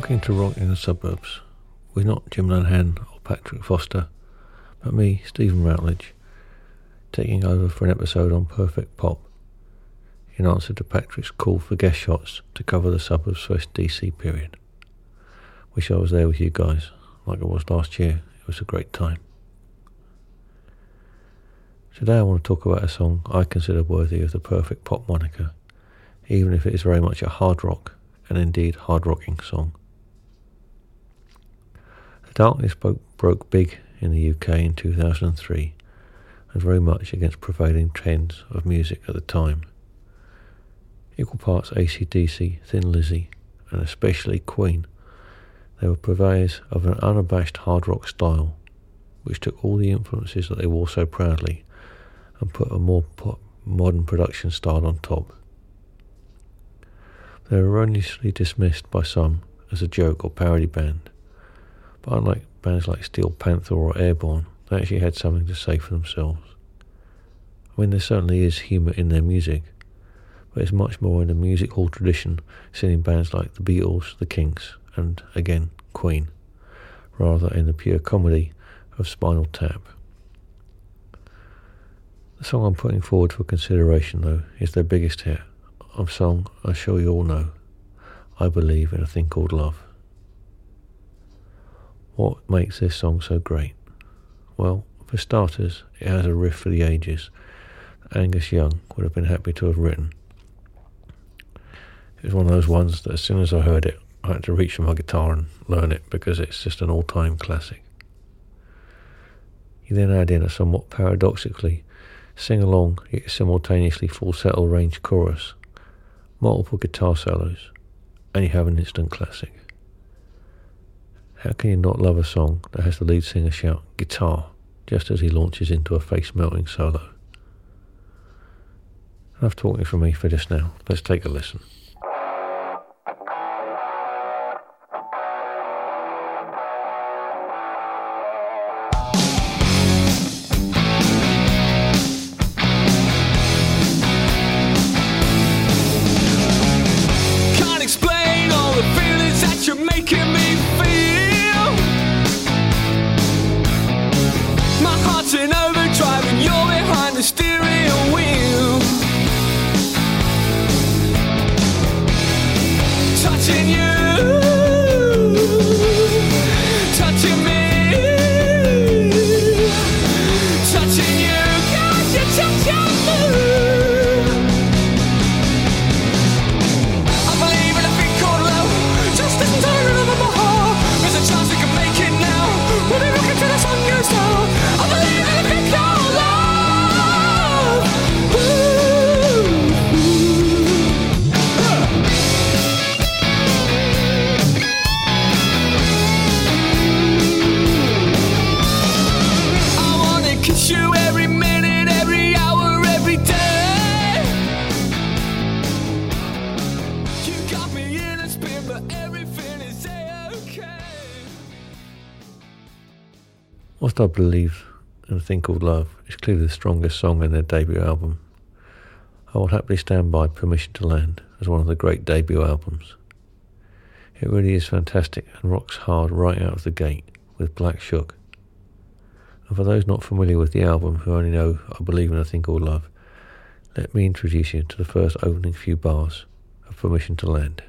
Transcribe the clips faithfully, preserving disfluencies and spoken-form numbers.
Rocking to Rock in the Suburbs, with not Jim Lanhan or Patrick Foster, but me, Stephen Routledge, taking over for an episode on Perfect Pop, in answer to Patrick's call for guest shots to cover the Suburbs First D C period. Wish I was there with you guys, like I was last year. It was a great time. Today I want to talk about a song I consider worthy of the Perfect Pop moniker, even if it is very much a hard rock, and indeed hard rocking song. The Darkness broke, broke big in the U K in two thousand three, and very much against prevailing trends of music at the time. Equal parts A C D C, Thin Lizzy, and especially Queen, they were purveyors of an unabashed hard rock style, which took all the influences that they wore so proudly and put a more pop, modern production style on top. They were erroneously dismissed by some as a joke or parody band, but unlike bands like Steel Panther or Airborne, they actually had something to say for themselves. I mean, there certainly is humour in their music, but it's much more in the music hall tradition, seen in bands like the Beatles, the Kinks, and, again, Queen, rather in the pure comedy of Spinal Tap. The song I'm putting forward for consideration, though, is their biggest hit, a song I'm sure you all know, I Believe in a Thing Called Love. What makes this song so great? Well, for starters, it has a riff for the ages that Angus Young would have been happy to have written. It was one of those ones that as soon as I heard it, I had to reach for my guitar and learn it because it's just an all-time classic. He then add in a somewhat paradoxically sing-along yet simultaneously falsetto range chorus, multiple guitar solos, and you have an instant classic. How can you not love a song that has the lead singer shout "guitar" just as he launches into a face-melting solo? Enough talking from me for just now. Let's take a listen. Whilst I Believe in a Thing Called Love is clearly the strongest song in their debut album, I will happily stand by Permission to Land as one of the great debut albums. It really is fantastic and rocks hard right out of the gate with Black Shook. And for those not familiar with the album who only know I Believe in a Thing Called Love, let me introduce you to the first opening few bars of Permission to Land.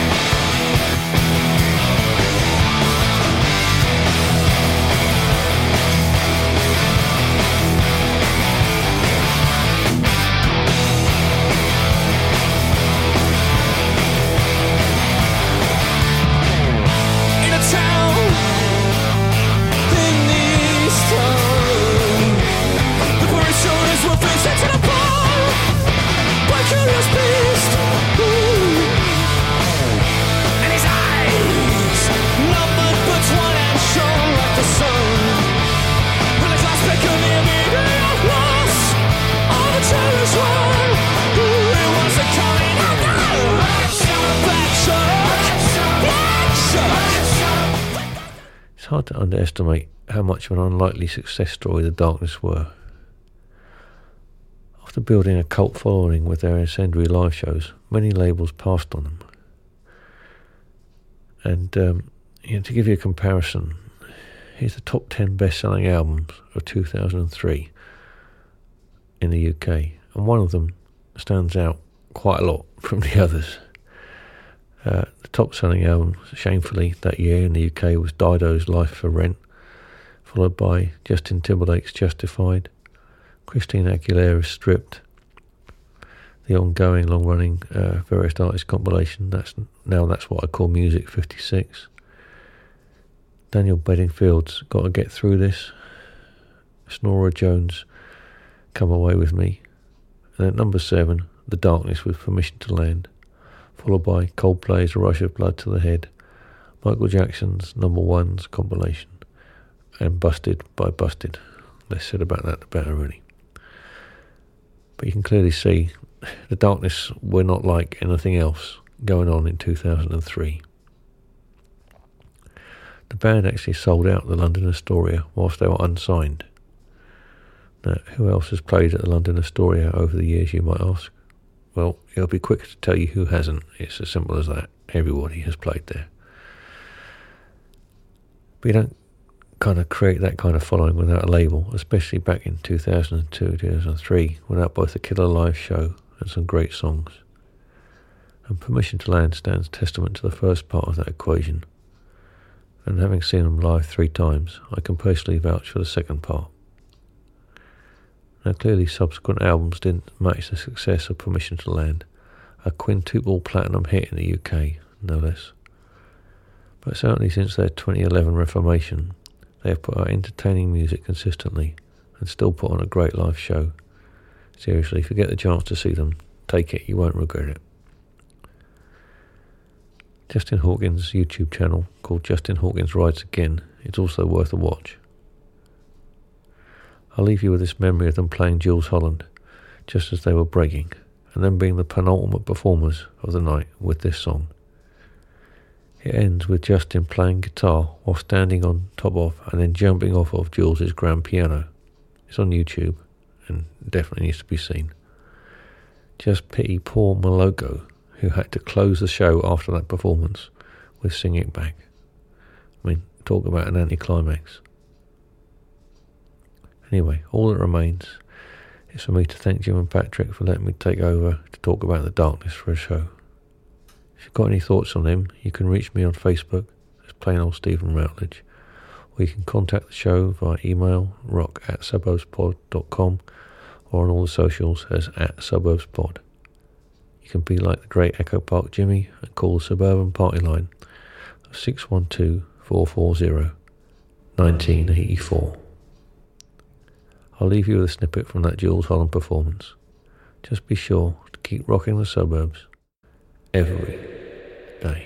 We'll be right back. hard to underestimate how much of an unlikely success story The Darkness were. After building a cult following with their incendiary live shows, many labels passed on them. And um, you know, to give you a comparison, here's the top ten best-selling albums of two thousand three in the U K, and one of them stands out quite a lot from the others. Uh, the top-selling album, shamefully, that year in the U K was Dido's Life for Rent, followed by Justin Timberlake's Justified, Christina Aguilera's Stripped, the ongoing, long-running uh, Various Artists compilation, that's now That's What I Call Music, fifty-six. Daniel Bedingfield's Gotta Get Through This, Snora Jones' Come Away With Me, and at number seven, The Darkness with Permission to Land, followed by Coldplay's Rush of Blood to the Head, Michael Jackson's Number Ones compilation, and Busted by Busted. Less said about that, the better, really. But you can clearly see The Darkness were not like anything else going on in two thousand three. The band actually sold out the London Astoria whilst they were unsigned. Now, who else has played at the London Astoria over the years, you might ask? Well, it'll be quick to tell you who hasn't. It's as simple as that. Everybody has played there. But you don't kind of create that kind of following without a label, especially back in two thousand two, two thousand three, without both a killer live show and some great songs. And Permission to Land stands testament to the first part of that equation. And having seen them live three times, I can personally vouch for the second part. Now, clearly subsequent albums didn't match the success of Permission to Land, a quintuple platinum hit in the U K, no less. But certainly since their twenty eleven reformation, they have put out entertaining music consistently and still put on a great live show. Seriously, if you get the chance to see them, take it, you won't regret it. Justin Hawkins' YouTube channel, called Justin Hawkins Rides Again, is also worth a watch. I'll leave you with this memory of them playing Jools Holland, just as they were breaking, and then being the penultimate performers of the night with this song. It ends with Justin playing guitar while standing on top of and then jumping off of Jools' grand piano. It's on YouTube and definitely needs to be seen. Just pity poor Moloko, who had to close the show after that performance with Sing It Back. I mean, talk about an anticlimax. Anyway, all that remains is for me to thank Jim and Patrick for letting me take over to talk about The Darkness for a show. If you've got any thoughts on them, you can reach me on Facebook as plain old Stephen Routledge, or you can contact the show via email, rock at suburbspod dot com, or on all the socials as at suburbspod. You can be like the great Echo Park Jimmy and call the Suburban Party line of six one two, four four zero, one nine eight four. I'll leave you with a snippet from that Jools Holland performance. Just be sure to keep rocking the suburbs every day.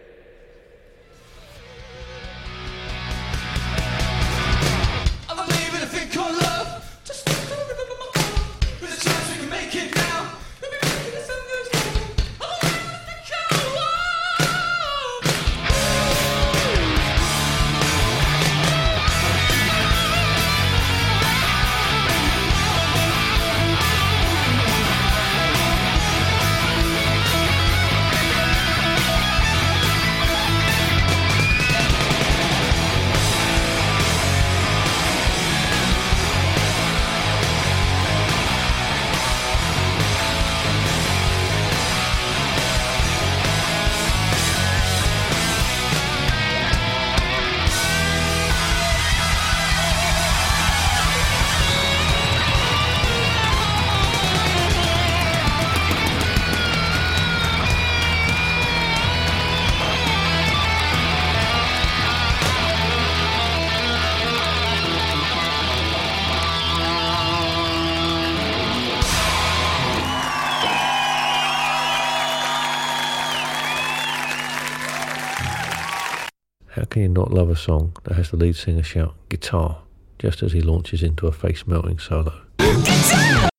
How can you not love a song that has the lead singer shout guitar just as he launches into a face-melting solo? Guitar!